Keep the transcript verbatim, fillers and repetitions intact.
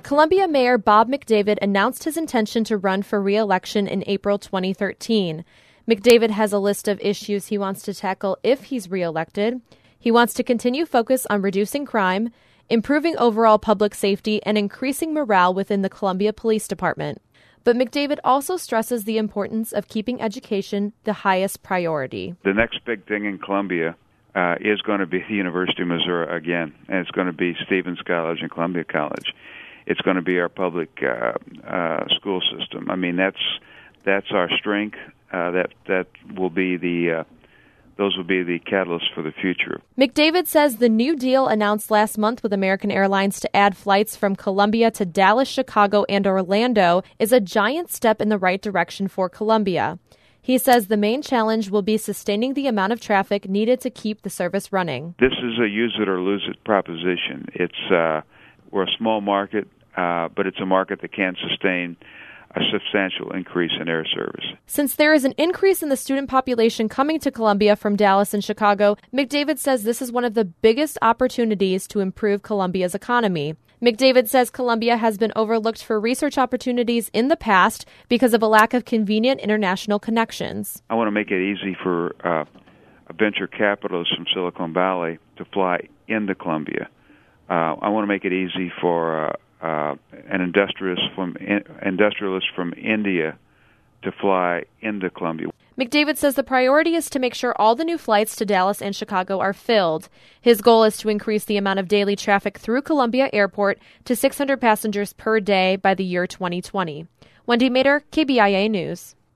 Columbia Mayor Bob McDavid announced his intention to run for re-election in April twenty thirteen. McDavid has a list of issues he wants to tackle if he's re-elected. He wants to continue focus on reducing crime, improving overall public safety, and increasing morale within the Columbia Police Department. But McDavid also stresses the importance of keeping education the highest priority. The next big thing in Columbia uh, is going to be the University of Missouri again, and it's going to be Stevens College and Columbia College. It's going to be our public uh, uh, school system. I mean, that's that's our strength. Uh, that that will be the uh, those will be the catalysts for the future. McDavid says the new deal announced last month with American Airlines to add flights from Columbia to Dallas, Chicago, and Orlando is a giant step in the right direction for Columbia. He says the main challenge will be sustaining the amount of traffic needed to keep the service running. This is a use it or lose it proposition. It's uh, we're a small market, uh, but it's a market that can sustain a substantial increase in air service. Since there is an increase in the student population coming to Columbia from Dallas and Chicago, McDavid says this is one of the biggest opportunities to improve Columbia's economy. McDavid says Columbia has been overlooked for research opportunities in the past because of a lack of convenient international connections. I want to make it easy for uh, venture capitalists from Silicon Valley to fly into Columbia. Uh, I want to make it easy for uh, Uh, an industrialist from in, industrialist from India to fly into Columbia. McDavid says the priority is to make sure all the new flights to Dallas and Chicago are filled. His goal is to increase the amount of daily traffic through Columbia Airport to six hundred passengers per day by the year twenty twenty. Wendy Mader, K B I A News.